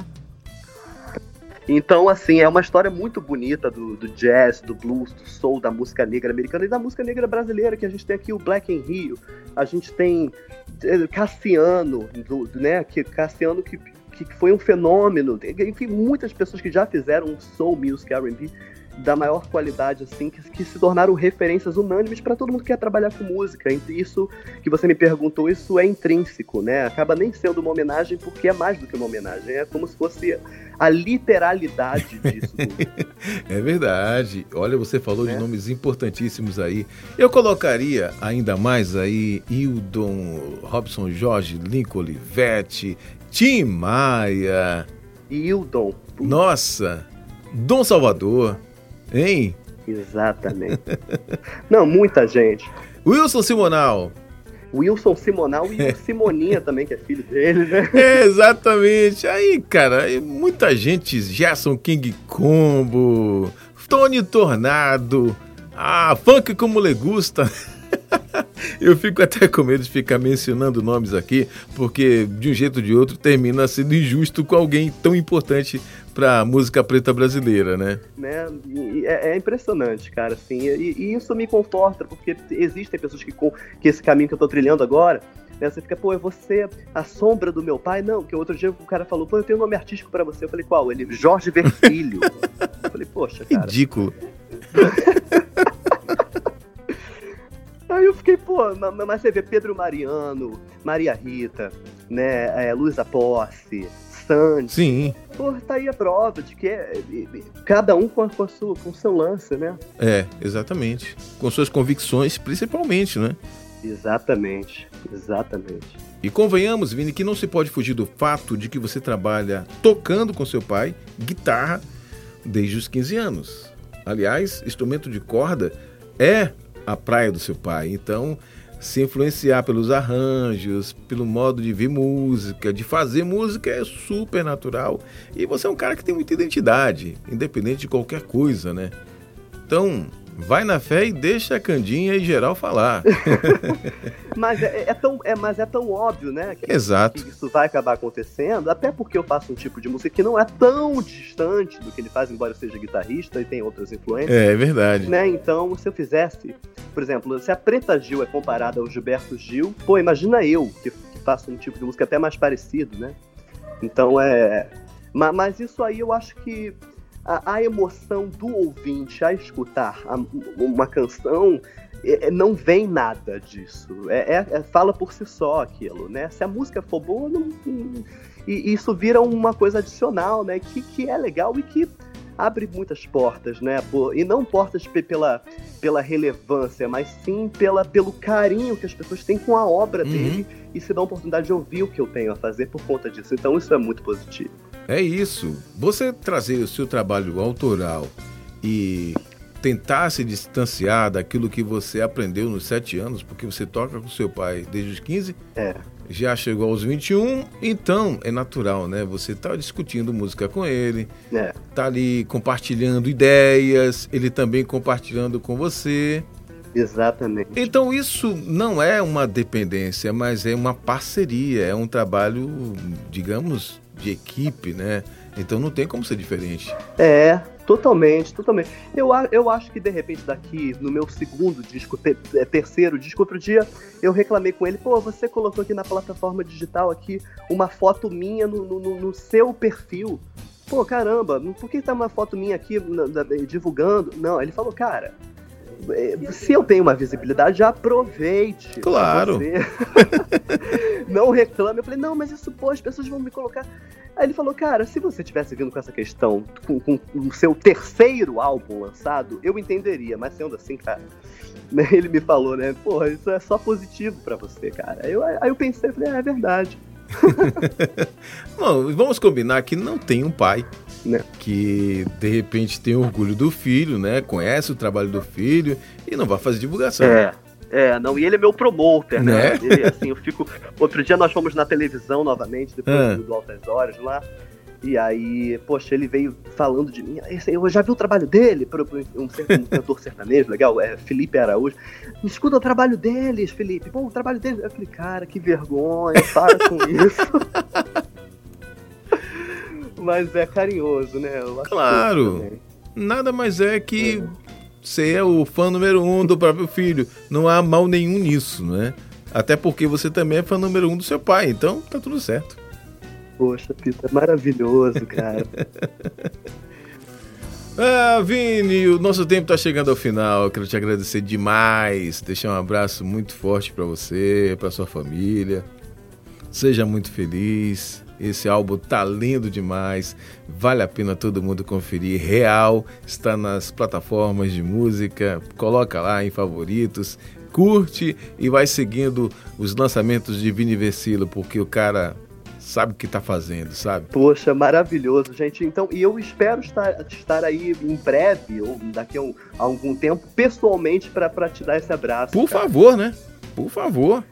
Então, assim, é uma história muito bonita do, do jazz, do blues, do soul, da música negra americana e da música negra brasileira, que a gente tem aqui o Black in Rio, a gente tem Cassiano, do, né, que, Cassiano que, que foi um fenômeno, enfim, muitas pessoas que já fizeram um soul music R and B da maior qualidade, assim, que, que se tornaram referências unânimes para todo mundo que quer trabalhar com música. E isso que você me perguntou, isso é intrínseco, né? Acaba nem sendo uma homenagem, porque é mais do que uma homenagem, é como se fosse a literalidade disso.
É verdade. Olha, você falou
é.
de nomes importantíssimos aí. Eu colocaria ainda mais aí Hildon, Robson Jorge, Lincoln Olivetti, Tim Maia.
Hildon.
Nossa, Dom Salvador. Hein?
Exatamente. Não, muita gente.
Wilson Simonal.
Wilson Simonal e o Simoninha também, que é filho dele, né?
É, exatamente. Aí, cara, muita gente, Gerson King Combo, Tony Tornado, ah, Funk Como Le Gusta. Eu fico até com medo de ficar mencionando nomes aqui, porque de um jeito ou de outro termina sendo injusto com alguém tão importante para a música preta brasileira, né?
né? É, é impressionante, cara, assim, e, e isso me conforta, porque existem pessoas que, com, que esse caminho que eu tô trilhando agora, Né? Você fica, pô, é você a sombra do meu pai? Não, que outro dia o cara falou, pô, eu tenho um nome artístico pra você. Eu falei, qual? Ele, Jorge Verfilho. Eu falei, poxa, cara.
Ridículo.
Aí eu fiquei, pô, mas você vê Pedro Mariano, Maria Rita, né, é, Luísa Posse, Sandy.
Sim.
Pô, tá aí a prova de que é, cada um com, a, com, a sua, com o seu lance, né?
É, exatamente. Com suas convicções, principalmente, né?
Exatamente, exatamente.
E convenhamos, Vini, que não se pode fugir do fato de que você trabalha tocando com seu pai guitarra desde os quinze anos. Aliás, instrumento de corda é a praia do seu pai. Então, se influenciar pelos arranjos, pelo modo de ver música, de fazer música é super natural. E você é um cara que tem muita identidade, independente de qualquer coisa, né? Então, vai na fé e deixa a Candinha e geral falar.
Mas é, é tão, é, mas é tão óbvio, né? Que,
Exato.
que isso vai acabar acontecendo, até porque eu faço um tipo de música que não é tão distante do que ele faz, embora eu seja guitarrista e tem outras influências.
É, é verdade.
Né? Então, se eu fizesse, por exemplo, se a Preta Gil é comparada ao Gilberto Gil, pô, imagina eu, que, que faço um tipo de música até mais parecido, né? Então, é... Mas, mas isso aí eu acho que a, a emoção do ouvinte a escutar a, uma canção... É, não vem nada disso, é, é, é, fala por si só aquilo, né? Se a música for boa, não, não, e isso vira uma coisa adicional, né? Que, que é legal e que abre muitas portas, né? Por, e não portas p- pela, pela relevância, mas sim pela, pelo carinho que as pessoas têm com a obra
Uhum.
dele e se dão a oportunidade de ouvir o que eu tenho a fazer por conta disso. Então isso é muito positivo.
É isso. Você trazer o seu trabalho autoral e tentar se distanciar daquilo que você aprendeu nos sete anos, porque você toca com seu pai desde os quinze,
É.
já chegou aos vinte e um, então é natural, né? Você tá discutindo música com ele,
É.
tá ali compartilhando ideias, ele também compartilhando com você.
Exatamente.
Então isso não é uma dependência, mas é uma parceria, é um trabalho, digamos, de equipe, né? Então não tem como ser diferente.
É, totalmente, totalmente. Eu, a- eu acho que de repente daqui, no meu segundo disco, te- é, terceiro disco, outro dia eu reclamei com ele, pô, você colocou aqui na plataforma digital aqui uma foto minha no, no- no- no seu perfil. Pô, caramba, por que tá uma foto minha aqui na- na- divulgando? Não, ele falou, cara, é, se eu tenho uma visibilidade, aproveite.
Claro.
Você. Não reclame. Eu falei, não, mas isso, pô, as pessoas vão me colocar. Aí ele falou, cara, se você tivesse vindo com essa questão, com, com o seu terceiro álbum lançado, eu entenderia, mas sendo assim, cara, ele me falou, né, porra, isso é só positivo pra você, cara. Aí eu, aí eu pensei, falei, ah, é verdade.
Bom, vamos combinar que não tem um pai
Né?
que de repente tem orgulho do filho, né? Conhece o trabalho do filho e não vai fazer divulgação.
É, é, não, e ele é meu promoter, né?
Né?
Ele, assim, eu fico... Outro dia nós fomos na televisão novamente, depois
Ah.
do, do Altas Horas lá, e aí, poxa, ele veio falando de mim, esse, eu já vi o trabalho dele, pro- pro- um, certo- um cantor sertanejo, legal, é Felipe Araújo, escuta o trabalho deles, Felipe, pô, o trabalho deles, eu falei, cara, que vergonha, para com isso. Mas é carinhoso, né? Eu acho
Claro.
isso também.
Nada mais é que você é o fã número um do próprio filho. Não há mal nenhum nisso, né? Até porque você também é fã número um do seu pai, então tá tudo certo.
Poxa, Pita, é maravilhoso, cara.
Ah, Vini, o nosso tempo tá chegando ao final. Eu quero te agradecer demais, deixar um abraço muito forte pra você, pra sua família. Seja muito feliz. Esse álbum tá lindo demais. Vale a pena todo mundo conferir. Real, está nas plataformas de música. Coloca lá em favoritos, curte e vai seguindo os lançamentos de Vini Versilo, porque o cara sabe o que tá fazendo, sabe?
Poxa, maravilhoso, gente. Então, e eu espero estar, estar aí em breve, ou daqui a, um- a algum tempo, pessoalmente, para te dar esse abraço.
Por
cara.
favor, né? Por favor.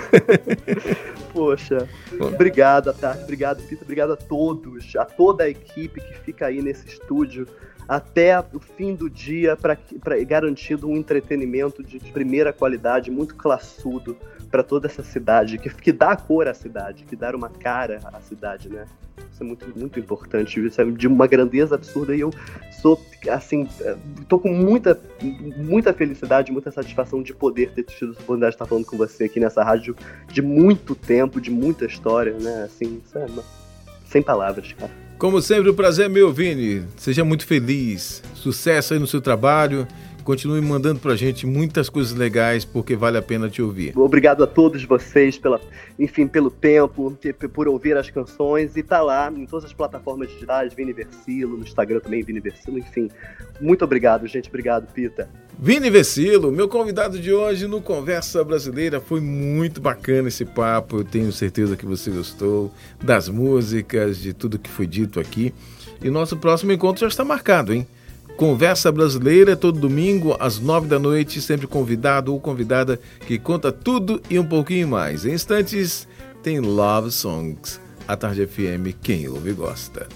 Poxa, obrigado, Tati. Obrigado, Pita. Obrigado a todos, a toda a equipe que fica aí nesse estúdio, até o fim do dia, para garantindo um entretenimento de primeira qualidade, muito classudo para toda essa cidade, que, que dá cor à cidade, que dá uma cara à cidade, né? Isso é muito, muito importante, isso é de uma grandeza absurda, e eu sou, assim, tô com muita, muita felicidade, muita satisfação de poder ter tido a oportunidade de estar falando com você aqui nessa rádio de muito tempo, de muita história, né? Assim, isso é uma... sem palavras, cara.
Como sempre, o prazer é meu, Vini. Seja muito feliz, sucesso aí no seu trabalho. Continue mandando pra gente muitas coisas legais, porque vale a pena te ouvir.
Obrigado a todos vocês, pela, enfim, pelo tempo, por ouvir as canções, e tá lá em todas as plataformas digitais, Vini Versilo, no Instagram também, Vini Versilo, enfim. Muito obrigado, gente. Obrigado, Pita.
Vini Versilo, meu convidado de hoje no Conversa Brasileira. Foi muito bacana esse papo, eu tenho certeza que você gostou das músicas, de tudo que foi dito aqui. E nosso próximo encontro já está marcado, hein? Conversa Brasileira, todo domingo, às nove da noite, sempre convidado ou convidada que conta tudo e um pouquinho mais. Em instantes, tem Love Songs. A Tarde F M, quem ouve gosta.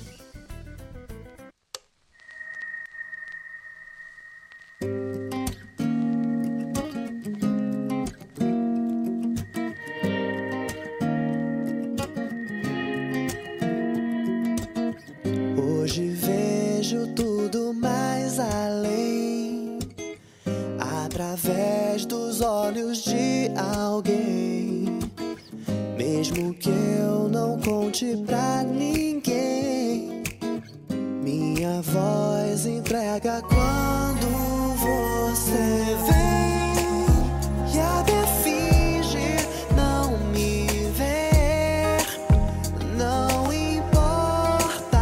Hoje vejo tudo mais além, através dos olhos de alguém. Mesmo que eu não conte pra ninguém, minha voz entrega quando você vem e até finge não me ver. Não importa,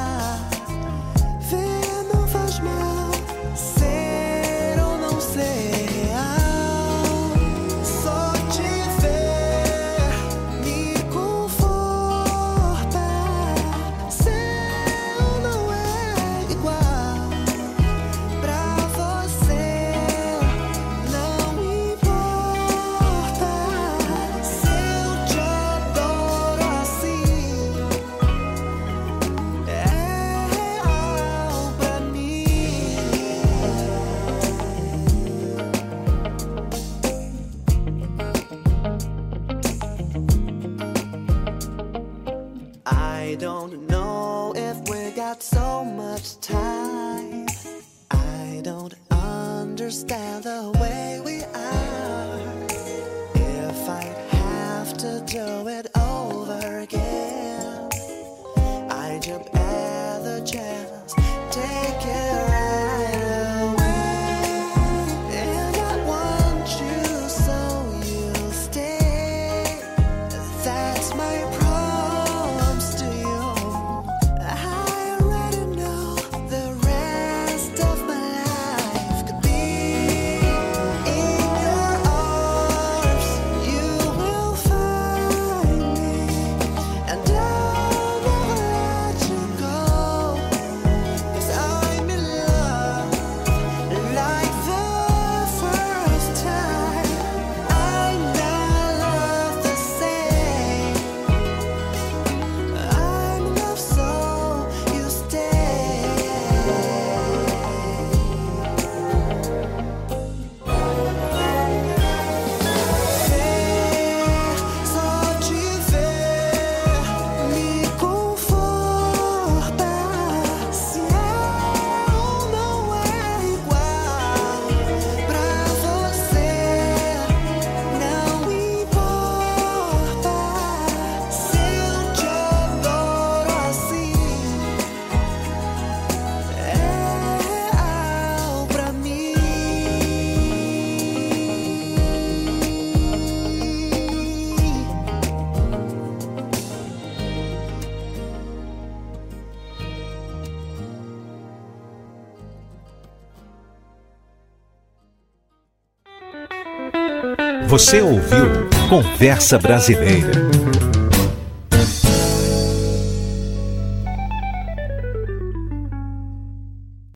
ver não faz mal, ser ou não ser real. Só te ver me conforta, seu não é igual. Pra você não importa se eu te adoro assim, é real pra mim. I don't know if we got so much time. I don't understand the way we are. If I'd have to do it over again, I jump at the chance, take it right away. And I want you so you'll stay. That's my promise to you. I already know the rest of my life could be in your arms. You will find me, and I'll never let you go. 'Cause I'm in love like the first time. I not love the same. I'm in love, so you stay. Ver, só te ver me conforta. Se eu não é igual pra você, não importa se eu te adoro assim, é real pra mim.
Você ouviu Conversa Brasileira.